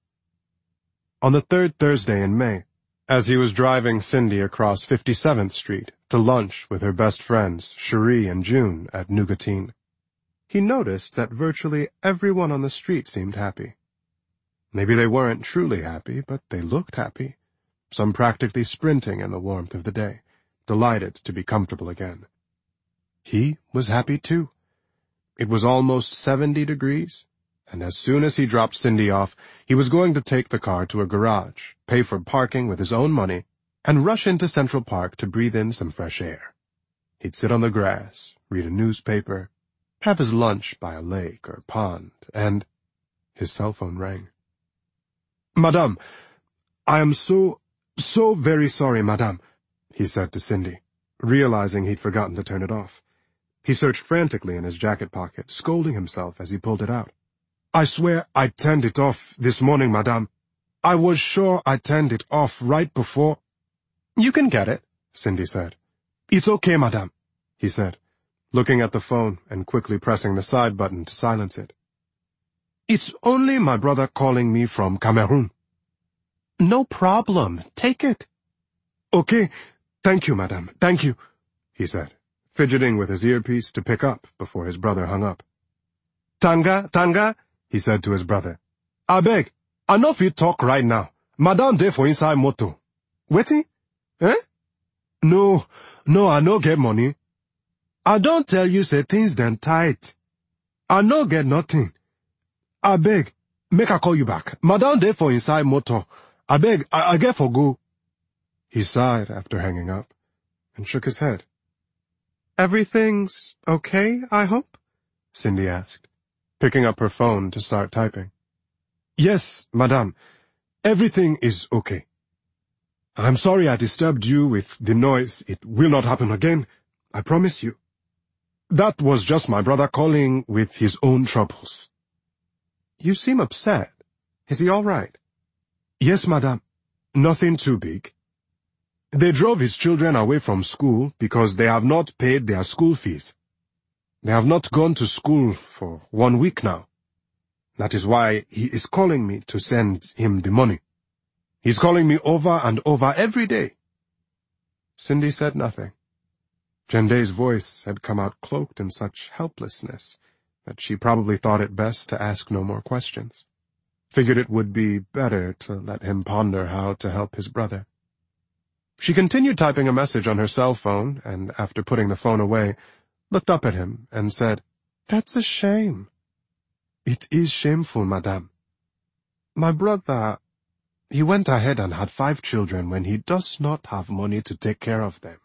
On the third Thursday in May, as he was driving Cindy across fifty-seventh Street to lunch with her best friends, Cherie and June, at Nougatine, he noticed that virtually everyone on the street seemed happy. Maybe they weren't truly happy, but they looked happy, some practically sprinting in the warmth of the day, delighted to be comfortable again. He was happy too. It was almost seventy degrees, and as soon as he dropped Cindy off, he was going to take the car to a garage, pay for parking with his own money, and rush into Central Park to breathe in some fresh air. He'd sit on the grass, read a newspaper, have his lunch by a lake or pond, and his cell phone rang. "Madame, I am so, so very sorry, madame," he said to Cindy, realizing he'd forgotten to turn it off. He searched frantically in his jacket pocket, scolding himself as he pulled it out. "I swear I turned it off this morning, madame. I was sure I turned it off right before—" "You can get it," Cindy said. "It's okay, madame," he said, looking at the phone and quickly pressing the side button to silence it. "It's only my brother calling me from Cameroon." "No problem. Take it." "Okay. Thank you, madame. Thank you," he said, fidgeting with his earpiece to pick up before his brother hung up. "Tanga, Tanga," he said to his brother. "I beg, I know if you talk right now. Madame dey for inside motor. Wetin? Eh? No, no, I no get money. I don't tell you say things then tight. I no get nothing. I beg, make I call you back. Madame dey for inside motor. I beg, I, I get for go." He sighed after hanging up and shook his head. "Everything's okay, I hope?" Cindy asked, picking up her phone to start typing. "Yes, madame. Everything is okay. I'm sorry I disturbed you with the noise. It will not happen again. I promise you. That was just my brother calling with his own troubles." "You seem upset. Is he all right?" "Yes, madame. Nothing too big." They drove his children away from school because they have not paid their school fees. They have not gone to school for one week now. That is why he is calling me to send him the money. He's calling me over and over every day." Cindy said nothing. Jende's voice had come out cloaked in such helplessness that she probably thought it best to ask no more questions. Figured it would be better to let him ponder how to help his brother. She continued typing a message on her cell phone, and after putting the phone away, looked up at him and said, "That's a shame." "It is shameful, madame. My brother, he went ahead and had five children when he does not have money to take care of them.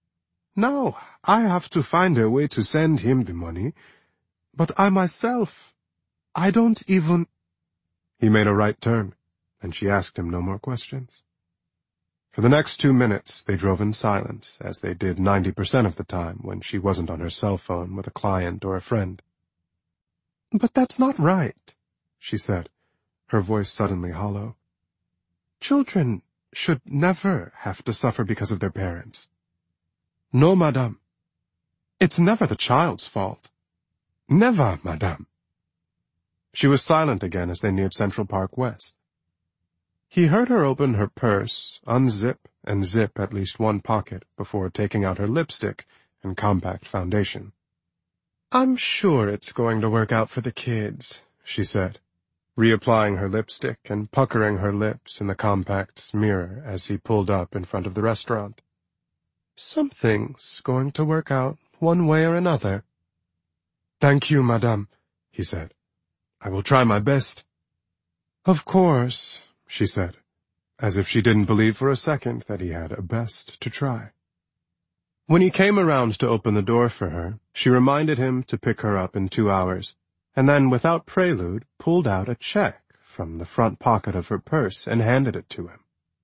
Now I have to find a way to send him the money, but I myself, I don't even—" He made a right turn, and she asked him no more questions. For the next two minutes they drove in silence, as they did ninety percent of the time when she wasn't on her cell phone with a client or a friend. "But that's not right," she said, her voice suddenly hollow. "Children should never have to suffer because of their parents." "No, madame. It's never the child's fault. Never, madame." She was silent again as they neared Central Park West. He heard her open her purse, unzip and zip at least one pocket before taking out her lipstick and compact foundation. "I'm sure it's going to work out for the kids," she said, reapplying her lipstick and puckering her lips in the compact's mirror as he pulled up in front of the restaurant. "Something's going to work out one way or another." "Thank you, madame," he said. "I will try my best." "Of course," she said, as if she didn't believe for a second that he had a best to try. When he came around to open the door for her, she reminded him to pick her up in two hours, and then, without prelude, pulled out a check from the front pocket of her purse and handed it to him.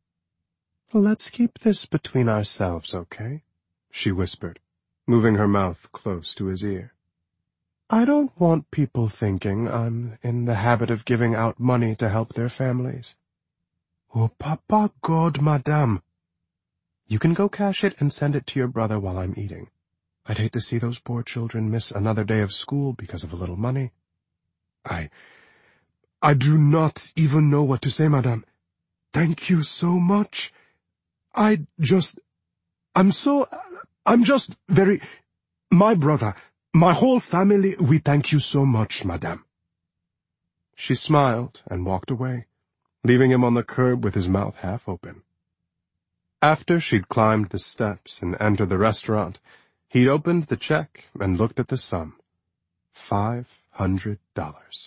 "Let's keep this between ourselves, okay?" she whispered, moving her mouth close to his ear. "I don't want people thinking I'm in the habit of giving out money to help their families." "Oh, Papa God, madame." "You can go cash it and send it to your brother while I'm eating. I'd hate to see those poor children miss another day of school because of a little money." I... I do not even know what to say, madame. Thank you so much. I just... I'm so... I'm just very... My brother, my whole family, we thank you so much, madame." She smiled and walked away, leaving him on the curb with his mouth half open. After she'd climbed the steps and entered the restaurant, he'd opened the check and looked at the sum. Five hundred dollars.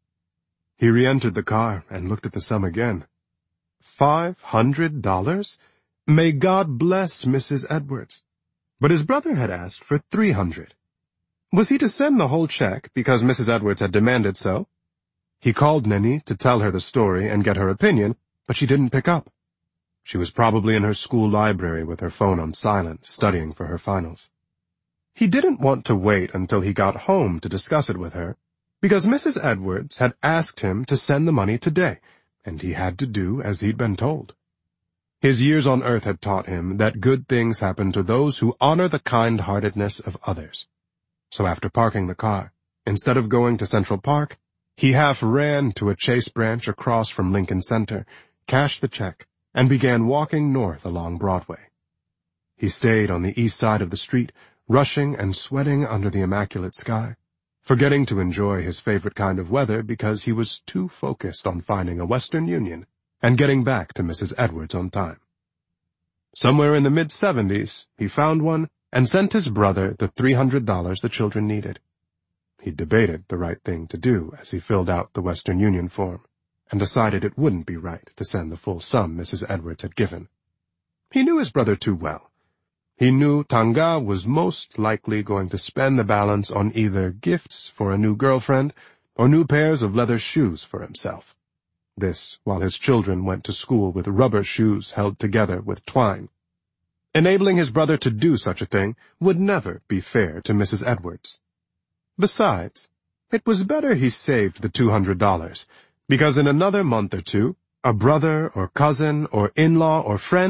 He re-entered the car and looked at the sum again. Five hundred dollars? May God bless Missus Edwards. But his brother had asked for three hundred. Was he to send the whole check because Missus Edwards had demanded so? He called Nenny to tell her the story and get her opinion, but she didn't pick up. She was probably in her school library with her phone on silent, studying for her finals. He didn't want to wait until he got home to discuss it with her, because Missus Edwards had asked him to send the money today, and he had to do as he'd been told. His years on earth had taught him that good things happen to those who honor the kind-heartedness of others. So after parking the car, instead of going to Central Park, he half ran to a Chase branch across from Lincoln Center, cashed the check, and began walking north along Broadway. He stayed on the east side of the street, rushing and sweating under the immaculate sky, forgetting to enjoy his favorite kind of weather because he was too focused on finding a Western Union and getting back to Missus Edwards on time. Somewhere in the mid-seventies, he found one and sent his brother the three hundred dollars the children needed. He debated the right thing to do as he filled out the Western Union form, and decided it wouldn't be right to send the full sum Missus Edwards had given. He knew his brother too well. He knew Tanga was most likely going to spend the balance on either gifts for a new girlfriend or new pairs of leather shoes for himself. This while his children went to school with rubber shoes held together with twine. Enabling his brother to do such a thing would never be fair to Missus Edwards. Besides, it was better he saved the two hundred dollars, because in another month or two, a brother or cousin or in-law or friend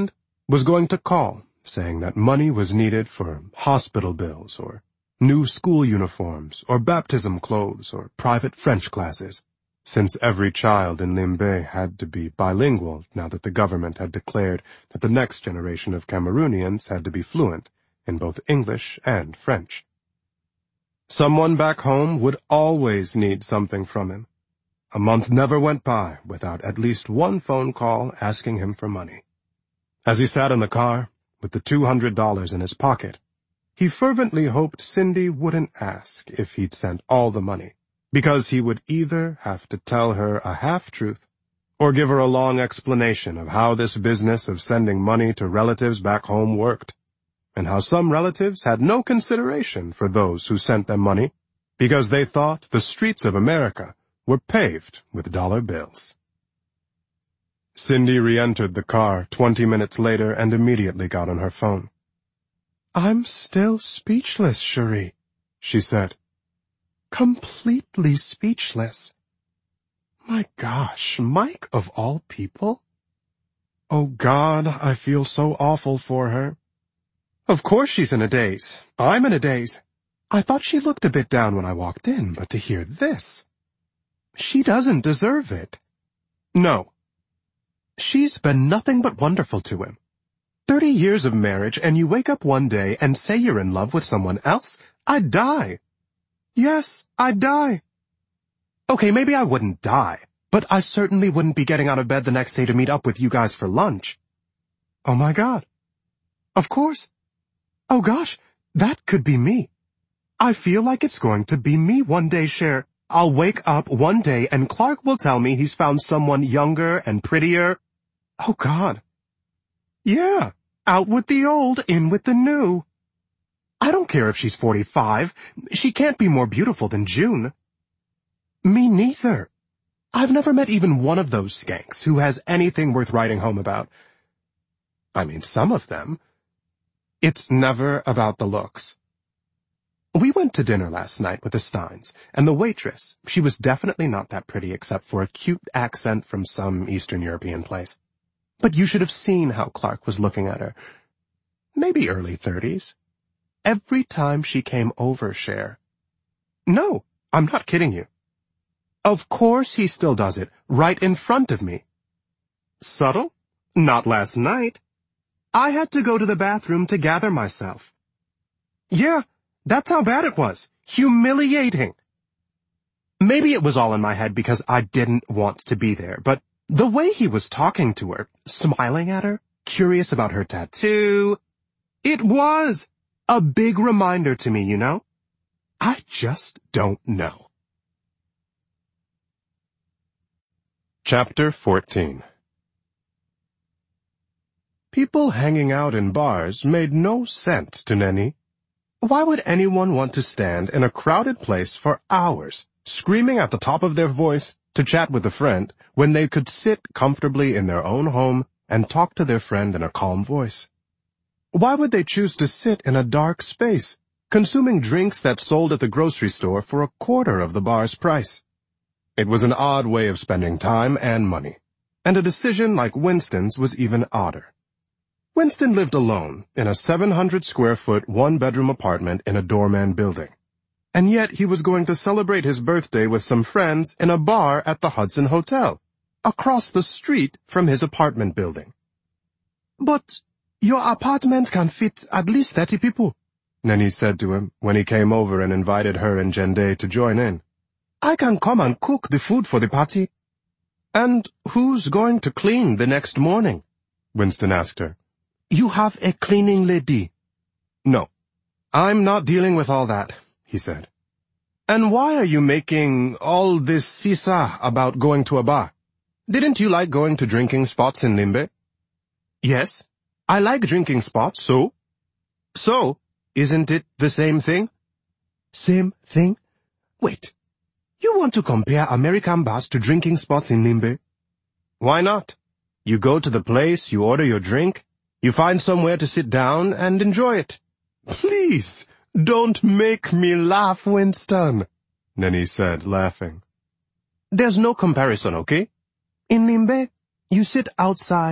was going to call, saying that money was needed for hospital bills or new school uniforms or baptism clothes or private French classes, since every child in Limbe had to be bilingual now that the government had declared that the next generation of Cameroonians had to be fluent in both English and French. Someone back home would always need something from him. A month never went by without at least one phone call asking him for money. As he sat in the car, with the two hundred dollars in his pocket, he fervently hoped Cindy wouldn't ask if he'd sent all the money, because he would either have to tell her a half-truth or give her a long explanation of how this business of sending money to relatives back home worked, and how some relatives had no consideration for those who sent them money because they thought the streets of America were paved with dollar bills. Cindy re-entered the car twenty minutes later and immediately got on her phone. "I'm still speechless, Cherie," she said. "Completely speechless. My gosh, Mike of all people? Oh God, I feel so awful for her. Of course she's in a daze. I'm in a daze. I thought she looked a bit down when I walked in, but to hear this. She doesn't deserve it. No. She's been nothing but wonderful to him. Thirty years of marriage, and you wake up one day and say you're in love with someone else? I'd die. Yes, I'd die. Okay, maybe I wouldn't die, but I certainly wouldn't be getting out of bed the next day to meet up with you guys for lunch. Oh my God. Of course. Oh gosh, that could be me. I feel like it's going to be me one day, Cher. I'll wake up one day and Clark will tell me he's found someone younger and prettier. Oh God. Yeah, out with the old, in with the new. I don't care if she's forty-five. She can't be more beautiful than June. Me neither. I've never met even one of those skanks who has anything worth writing home about. I mean, some of them. It's never about the looks. We went to dinner last night with the Steins, and the waitress, she was definitely not that pretty except for a cute accent from some Eastern European place. But you should have seen how Clark was looking at her. Maybe early thirties. Every time she came over, Cher. No, I'm not kidding you. Of course he still does it, right in front of me. Subtle? Not last night. I had to go to the bathroom to gather myself. Yeah, that's how bad it was. Humiliating. Maybe it was all in my head because I didn't want to be there, but the way he was talking to her, smiling at her, curious about her tattoo, it was a big reminder to me, you know? I just don't know. Chapter fourteen. People hanging out in bars made no sense to Nenny. Why would anyone want to stand in a crowded place for hours, screaming at the top of their voice to chat with a friend, when they could sit comfortably in their own home and talk to their friend in a calm voice? Why would they choose to sit in a dark space, consuming drinks that sold at the grocery store for a quarter of the bar's price? It was an odd way of spending time and money, and a decision like Winston's was even odder. Winston lived alone in a seven hundred square foot, one-bedroom apartment in a doorman building. And yet he was going to celebrate his birthday with some friends in a bar at the Hudson Hotel, across the street from his apartment building. But your apartment can fit at least thirty people, Nenny said to him when he came over and invited her and Jende to join in. I can come and cook the food for the party. And who's going to clean the next morning? Winston asked her. You have a cleaning lady. No, I'm not dealing with all that, he said. And why are you making all this sisa about going to a bar? Didn't you like going to drinking spots in Limbe? Yes, I like drinking spots, so? So, isn't it the same thing? Same thing? Wait, you want to compare American bars to drinking spots in Limbe? Why not? You go to the place, you order your drink, you find somewhere to sit down and enjoy it. Please, don't make me laugh, Winston, Nenny said, laughing. There's no comparison, okay? In Limbe, you sit outside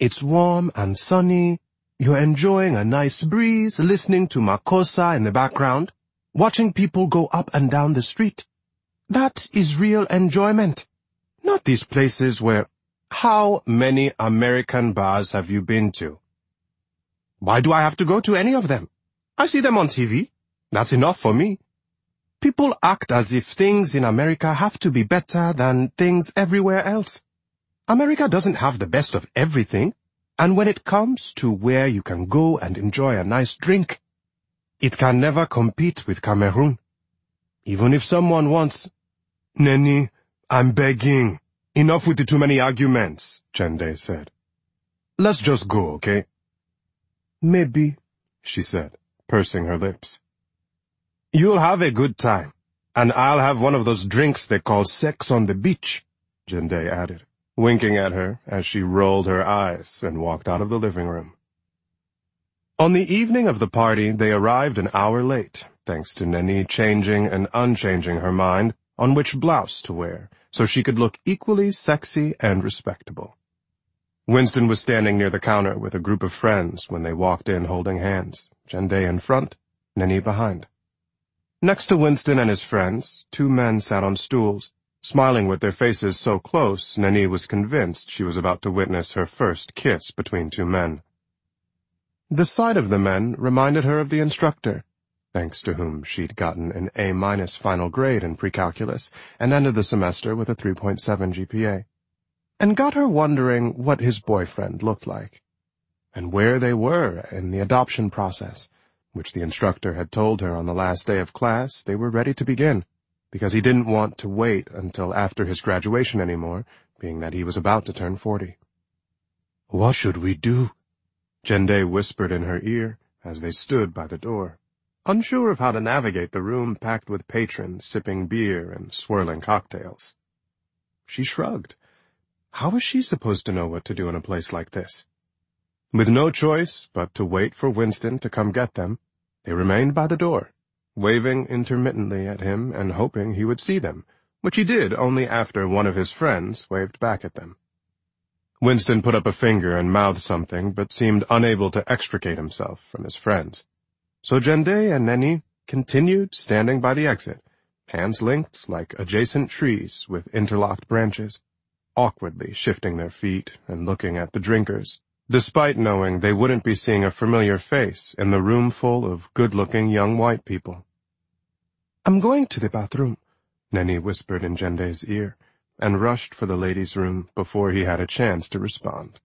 It's warm and sunny. You're enjoying a nice breeze, listening to Makossa in the background, watching people go up and down the street. That is real enjoyment. Not these places where... How many American bars have you been to? Why do I have to go to any of them? I see them on T V. That's enough for me. People act as if things in America have to be better than things everywhere else. America doesn't have the best of everything, and when it comes to where you can go and enjoy a nice drink, it can never compete with Cameroon. Even if someone wants... Neni, I'm begging. Enough with the too many arguments, Jende said. Let's just go, okay? Maybe, she said, pursing her lips. You'll have a good time, and I'll have one of those drinks they call sex on the beach, Jende added, winking at her as she rolled her eyes and walked out of the living room. On the evening of the party, they arrived an hour late, thanks to Neni changing and unchanging her mind on which blouse to wear, so she could look equally sexy and respectable. Winston was standing near the counter with a group of friends when they walked in holding hands, Jende in front, Neni behind. Next to Winston and his friends, two men sat on stools, smiling with their faces so close Neni was convinced she was about to witness her first kiss between two men. The sight of the men reminded her of the instructor, thanks to whom she'd gotten an A-minus final grade in pre-calculus and ended the semester with a three point seven G P A, and got her wondering what his boyfriend looked like, and where they were in the adoption process, which the instructor had told her on the last day of class they were ready to begin, because he didn't want to wait until after his graduation anymore, being that he was about to turn forty. "What should we do?" Jende whispered in her ear as they stood by the door, unsure of how to navigate the room packed with patrons sipping beer and swirling cocktails. She shrugged. How was she supposed to know what to do in a place like this? With no choice but to wait for Winston to come get them, they remained by the door, waving intermittently at him and hoping he would see them, which he did only after one of his friends waved back at them. Winston put up a finger and mouthed something, but seemed unable to extricate himself from his friends. So Jende and Neni continued standing by the exit, hands linked like adjacent trees with interlocked branches, awkwardly shifting their feet and looking at the drinkers, despite knowing they wouldn't be seeing a familiar face in the room full of good-looking young white people. "I'm going to the bathroom," Neni whispered in Jende's ear, and rushed for the ladies' room before he had a chance to respond.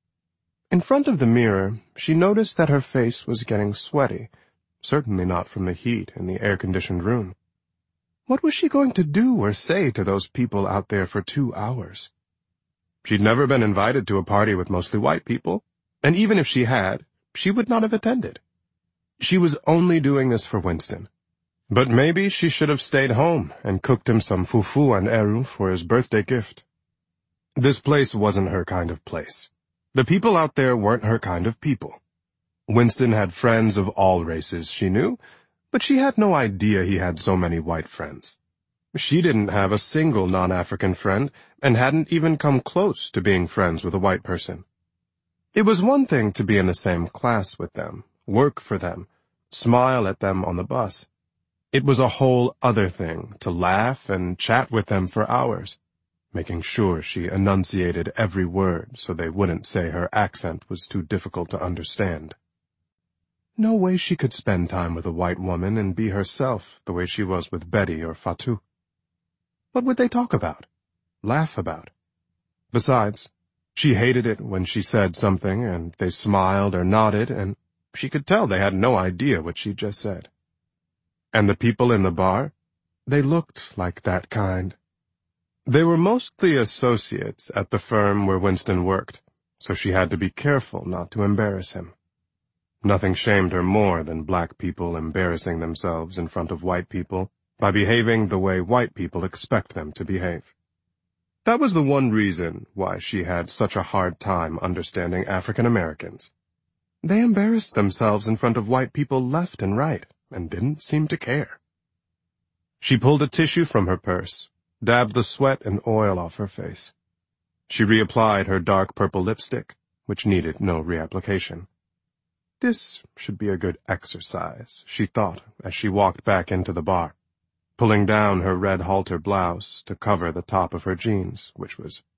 In front of the mirror, she noticed that her face was getting sweaty, certainly not from the heat in the air-conditioned room. What was she going to do or say to those people out there for two hours? She'd never been invited to a party with mostly white people, and even if she had, she would not have attended. She was only doing this for Winston. But maybe she should have stayed home and cooked him some fufu and eru for his birthday gift. This place wasn't her kind of place. The people out there weren't her kind of people. Winston had friends of all races, she knew, but she had no idea he had so many white friends. She didn't have a single non-African friend and hadn't even come close to being friends with a white person. It was one thing to be in the same class with them, work for them, smile at them on the bus. It was a whole other thing to laugh and chat with them for hours, making sure she enunciated every word so they wouldn't say her accent was too difficult to understand. No way she could spend time with a white woman and be herself the way she was with Betty or Fatou. What would they talk about? Laugh about? Besides, she hated it when she said something and they smiled or nodded, and she could tell they had no idea what she just said. And the people in the bar? They looked like that kind. They were mostly associates at the firm where Winston worked, so she had to be careful not to embarrass him. Nothing shamed her more than black people embarrassing themselves in front of white people by behaving the way white people expect them to behave. That was the one reason why she had such a hard time understanding African Americans. They embarrassed themselves in front of white people left and right, and didn't seem to care. She pulled a tissue from her purse, dabbed the sweat and oil off her face. She reapplied her dark purple lipstick, which needed no reapplication. This should be a good exercise, she thought as she walked back into the bar, pulling down her red halter blouse to cover the top of her jeans, which was